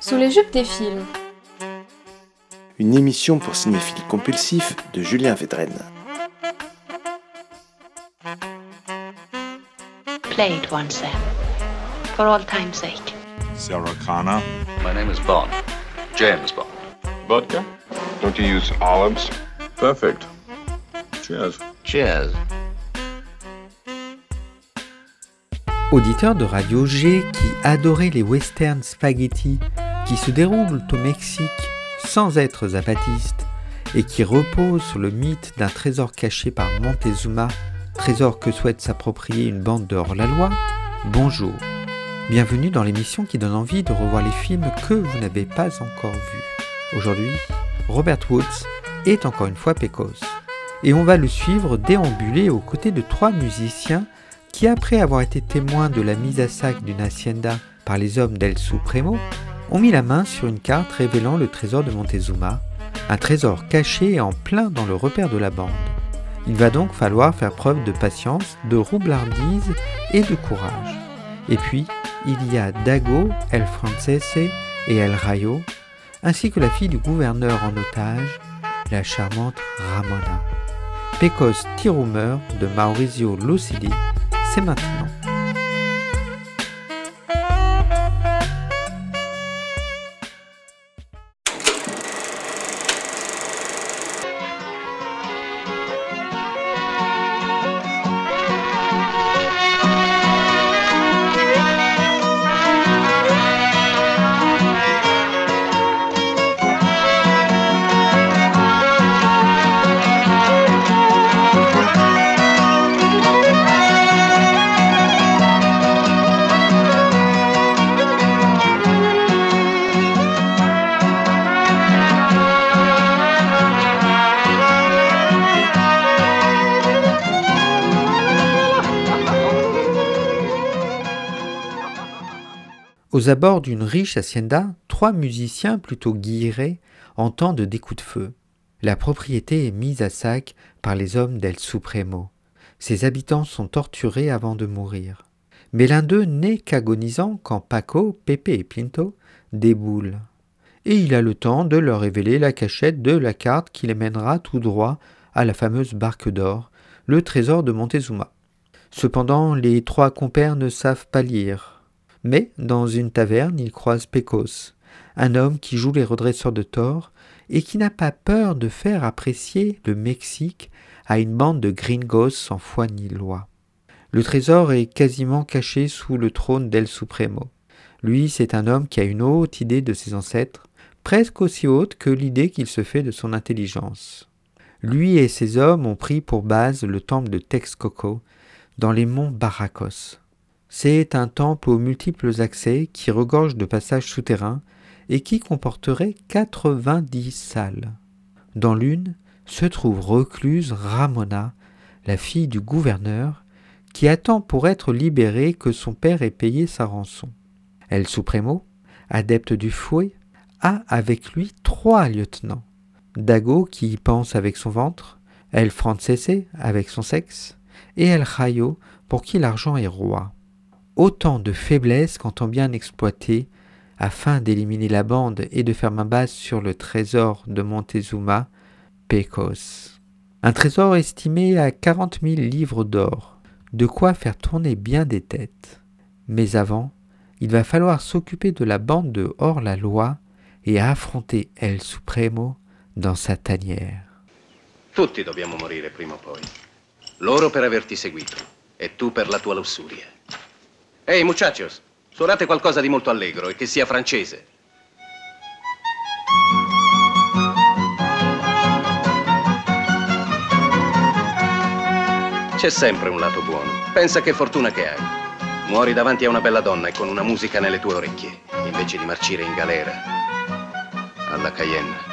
Sous les jupes des films. Une émission pour cinéphiles compulsifs de Julien Védrenne. Play it once then, for all time's sake. Sarah Connor. My name is Bond. James Bond. Vodka? Don't you use olives? Perfect. Cheers. Cheers. Auditeur de Radio G qui adorait les westerns spaghetti qui se déroulent au Mexique sans être zapatistes et qui reposent sur le mythe d'un trésor caché par Montezuma, trésor que souhaite s'approprier une bande de hors-la-loi, bonjour. Bienvenue dans l'émission qui donne envie de revoir les films que vous n'avez pas encore vus. Aujourd'hui, Robert Woods est encore une fois Pecos. Et on va le suivre déambuler aux côtés de trois musiciens qui, après avoir été témoins de la mise à sac d'une hacienda par les hommes d'El Supremo, ont mis la main sur une carte révélant le trésor de Montezuma, un trésor caché et en plein dans le repère de la bande. Il va donc falloir faire preuve de patience, de roublardise et de courage. Et puis, il y a Dago, El Francese et El Rayo, ainsi que la fille du gouverneur en otage, la charmante Ramona. Pecos Tirumeur de Maurizio Lucidi, c'est maintenant. Aux abords d'une riche hacienda, trois musiciens plutôt guillerets entendent des coups de feu. La propriété est mise à sac par les hommes d'El Supremo. Ses habitants sont torturés avant de mourir. Mais l'un d'eux n'est qu'agonisant quand Paco, Pepe et Pinto déboulent. Et il a le temps de leur révéler la cachette de la carte qui les mènera tout droit à la fameuse barque d'or, le trésor de Montezuma. Cependant, les trois compères ne savent pas lire. Mais, dans une taverne, ils croisent Pecos, un homme qui joue les redresseurs de tort et qui n'a pas peur de faire apprécier le Mexique à une bande de gringos sans foi ni loi. Le trésor est quasiment caché sous le trône d'El Supremo. Lui, c'est un homme qui a une haute idée de ses ancêtres, presque aussi haute que l'idée qu'il se fait de son intelligence. Lui et ses hommes ont pris pour base le temple de Texcoco, dans les monts Barracos. C'est un temple aux multiples accès qui regorge de passages souterrains et qui comporterait 90 salles. Dans l'une se trouve recluse Ramona, la fille du gouverneur, qui attend pour être libérée que son père ait payé sa rançon. El Supremo, adepte du fouet, a avec lui 3 lieutenants. Dago qui y pense avec son ventre, El Francese avec son sexe, et El Rayo pour qui l'argent est roi. Autant de faiblesses qu'entend bien exploiter afin d'éliminer la bande et de faire main basse sur le trésor de Montezuma, Pecos. Un trésor estimé à 40 000 livres d'or, de quoi faire tourner bien des têtes. Mais avant, il va falloir s'occuper de la bande de hors-la-loi et affronter El Supremo dans sa tanière. Tutti dobbiamo morire prima o poi. Loro per averti seguito e tu per la tua lussuria. Ehi, muchachos, suonate qualcosa di molto allegro e che sia francese. C'è sempre un lato buono. Pensa che fortuna che hai. Muori davanti a una bella donna e con una musica nelle tue orecchie, invece di marcire in galera alla Cayenne.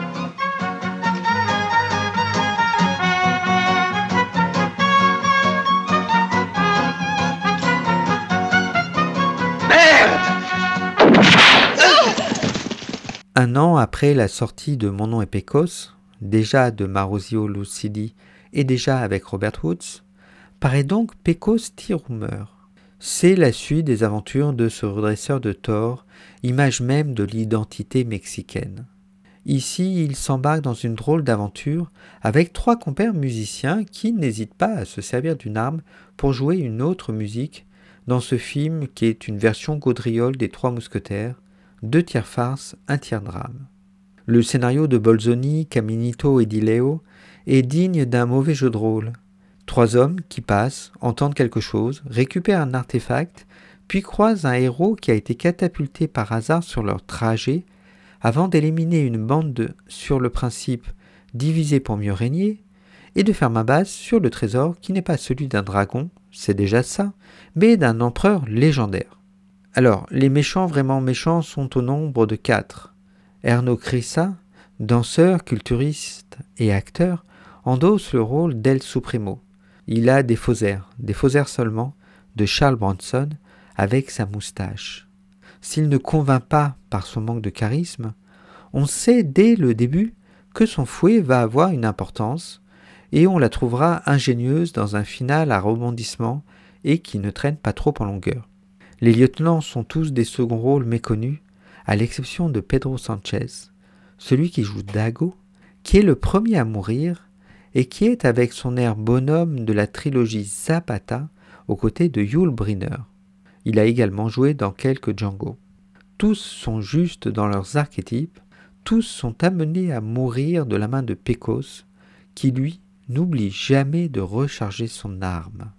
Un an après la sortie de Mon nom est Pecos, déjà de Maurizio Lucidi et déjà avec Robert Woods, paraît donc Pecos Tirumeur. C'est la suite des aventures de ce redresseur de tort, image même de l'identité mexicaine. Ici, il s'embarque dans une drôle d'aventure avec 3 compères musiciens qui n'hésitent pas à se servir d'une arme pour jouer une autre musique dans ce film qui est une version gaudriole des 3 mousquetaires, 2 tiers farce, 1 tiers drame. Le scénario de Bolzoni, Caminito et Di Leo est digne d'un mauvais jeu de rôle. 3 hommes qui passent, entendent quelque chose, récupèrent un artefact, puis croisent un héros qui a été catapulté par hasard sur leur trajet avant d'éliminer une bande sur le principe diviser pour mieux régner et de faire main basse sur le trésor qui n'est pas celui d'un dragon, c'est déjà ça, mais d'un empereur légendaire. Alors, les méchants vraiment méchants sont au nombre de 4. Erno Crissa, danseur, culturiste et acteur, endosse le rôle d'El Supremo. Il a des faux airs seulement, de Charles Bronson avec sa moustache. S'il ne convainc pas par son manque de charisme, on sait dès le début que son fouet va avoir une importance et on la trouvera ingénieuse dans un final à rebondissement et qui ne traîne pas trop en longueur. Les lieutenants sont tous des seconds rôles méconnus, à l'exception de Pedro Sanchez, celui qui joue Dago, qui est le premier à mourir et qui est avec son air bonhomme de la trilogie Zapata aux côtés de Yul Brynner. Il a également joué dans quelques Django. Tous sont justes dans leurs archétypes, tous sont amenés à mourir de la main de Pecos, qui lui n'oublie jamais de recharger son arme.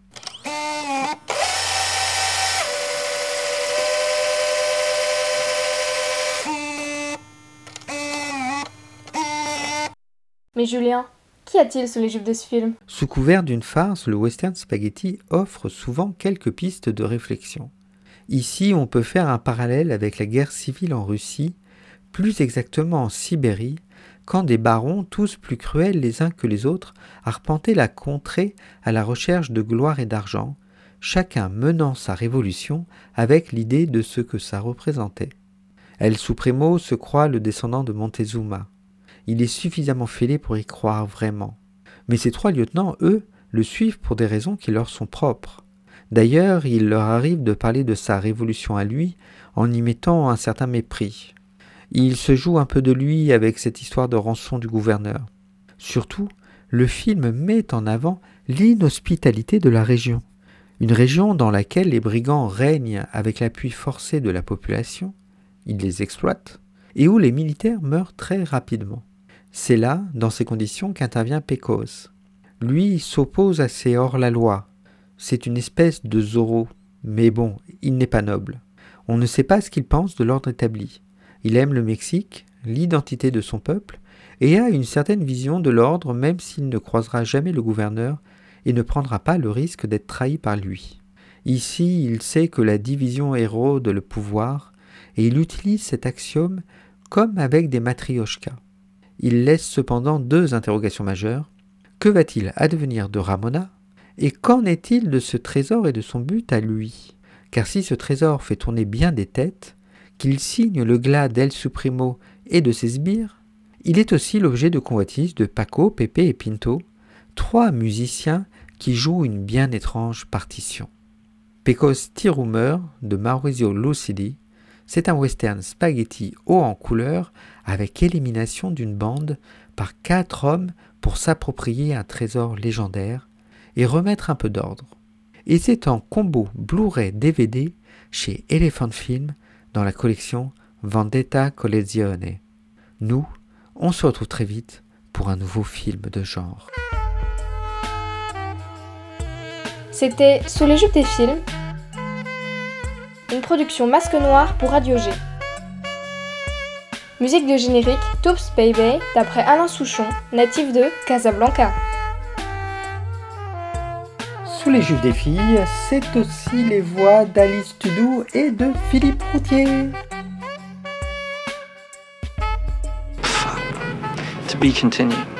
Mais Julien, qu'y a-t-il sous les jupes de ce film ? Sous couvert d'une farce, le western spaghetti offre souvent quelques pistes de réflexion. Ici, on peut faire un parallèle avec la guerre civile en Russie, plus exactement en Sibérie, quand des barons, tous plus cruels les uns que les autres, arpentaient la contrée à la recherche de gloire et d'argent, chacun menant sa révolution avec l'idée de ce que ça représentait. El Supremo se croit le descendant de Montezuma. Il est suffisamment fêlé pour y croire vraiment. Mais ces 3 lieutenants, eux, le suivent pour des raisons qui leur sont propres. D'ailleurs, il leur arrive de parler de sa révolution à lui en y mettant un certain mépris. Il se joue un peu de lui avec cette histoire de rançon du gouverneur. Surtout, le film met en avant l'inhospitalité de la région. Une région dans laquelle les brigands règnent avec l'appui forcé de la population, ils les exploitent, et où les militaires meurent très rapidement. C'est là, dans ces conditions, qu'intervient Pecos. Lui s'oppose à ces hors-la-loi. C'est une espèce de Zorro, mais bon, il n'est pas noble. On ne sait pas ce qu'il pense de l'ordre établi. Il aime le Mexique, l'identité de son peuple, et a une certaine vision de l'ordre même s'il ne croisera jamais le gouverneur et ne prendra pas le risque d'être trahi par lui. Ici, il sait que la division érode le pouvoir, et il utilise cet axiome comme avec des matrioshkas. Il laisse cependant 2 interrogations majeures. Que va-t-il advenir de Ramona ? Et qu'en est-il de ce trésor et de son but à lui ? Car si ce trésor fait tourner bien des têtes, qu'il signe le glas d'El Supremo et de ses sbires, il est aussi l'objet de convoitises de Paco, Pepe et Pinto, 3 musiciens qui jouent une bien étrange partition. Pecos Tirumeur de Maurizio Lucidi, c'est un western spaghetti haut en couleur avec élimination d'une bande par 4 hommes pour s'approprier un trésor légendaire et remettre un peu d'ordre. Et c'est en combo Blu-ray DVD chez Elephant Film dans la collection Vendetta Collezione. Nous, on se retrouve très vite pour un nouveau film de genre. C'était Sous les jupes des films, une production Masque Noir pour Radio G. Musique de générique Toops Baby d'après Alain Souchon, natif de Casablanca. Sous les jupes des filles, c'est aussi les voix d'Alice Tudou et de Philippe Routier. To be continued.